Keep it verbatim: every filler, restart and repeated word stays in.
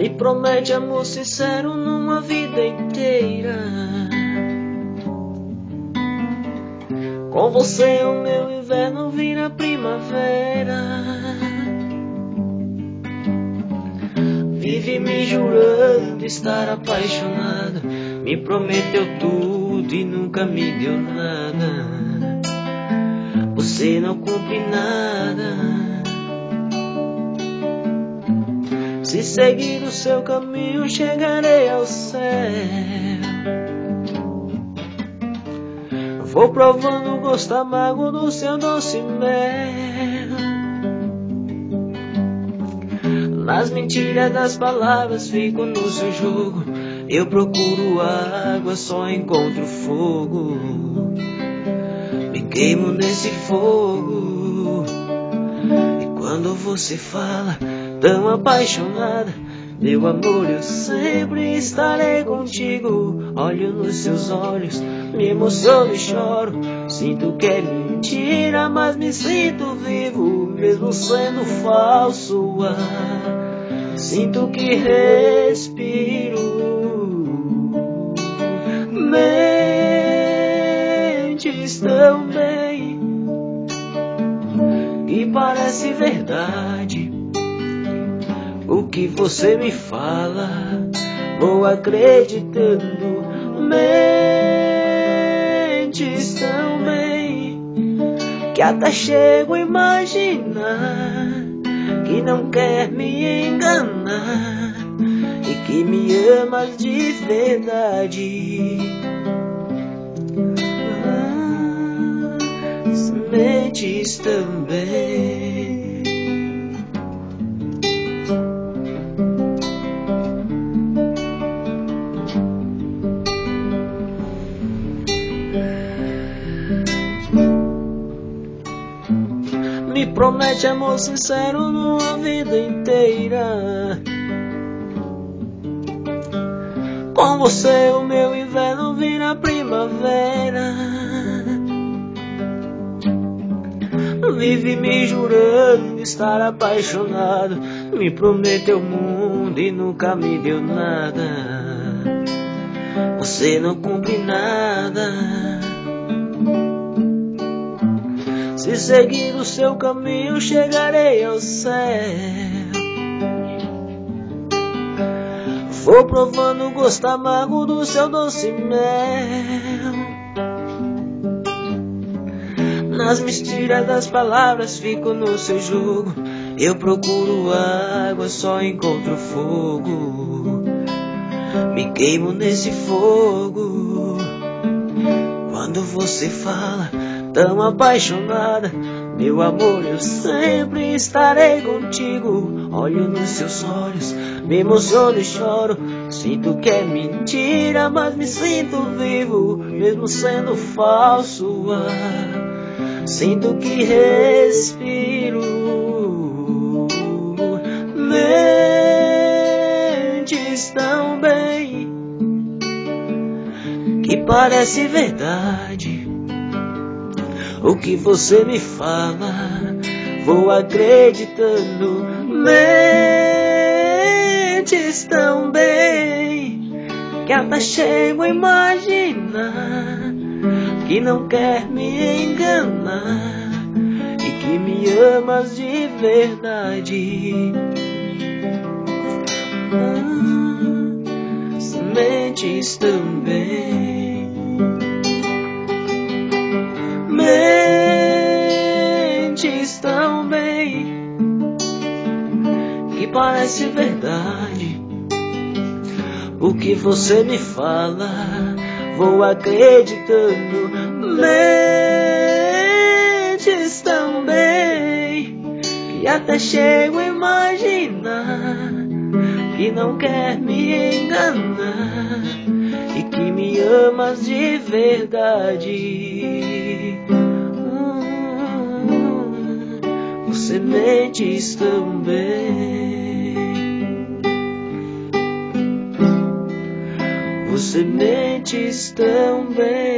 Me promete amor sincero numa vida inteira. Com você o meu inverno vira primavera. Vive me jurando estar apaixonado. Me prometeu tudo e nunca me deu nada. Você não cumpre nada. Se seguir o seu caminho, chegarei ao céu. Vou provando o gosto amargo do seu doce mel. Nas mentiras das palavras fico no seu jogo. Eu procuro água, só encontro fogo. Me queimo nesse fogo. E quando você fala tão apaixonada, meu amor, eu sempre estarei contigo. Olho nos seus olhos, me emociono e choro. Sinto que é mentira, mas me sinto vivo, mesmo sendo falso o ar. Sinto que respiro. Mentes tão bem que parece verdade. O que você me fala, vou acreditando. Mentes tão bem que até chego a imaginar que não quer me enganar e que me amas de verdade. Ah, sementes também. Me promete amor sincero numa vida inteira. Com você o meu inverno vira primavera. Vive me jurando estar apaixonado. Me prometeu o mundo e nunca me deu nada. Você não cumpre nada. Se seguir o seu caminho, chegarei ao céu. Vou provando o gosto amargo do seu doce mel. Nas misturas das palavras fico no seu jogo. Eu procuro água, só encontro fogo. Me queimo nesse fogo. Quando você fala tão apaixonada, meu amor, eu sempre estarei contigo. Olho nos seus olhos, me emociono e choro. Sinto que é mentira, mas me sinto vivo, mesmo sendo falso o ar. Sinto que respiro. Mentes tão bem que parece verdade. O que você me fala, vou acreditando. Mentes tão bem que até chego a imaginar que não quer me enganar e que me amas de verdade. Ah, sementes também. Mentes tão bem que parece verdade. O que você me fala, vou acreditando. Mentes tão bem que até chego a imaginar que não quer me enganar e que me amas de verdade. Hum, sementes também. Sementes também.